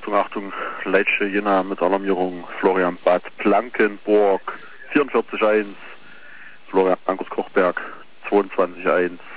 Achtung, Leitsche Jena mit Alarmierung, Florian Bad Blankenburg 44.1, Florian Angus Kochberg 22.1.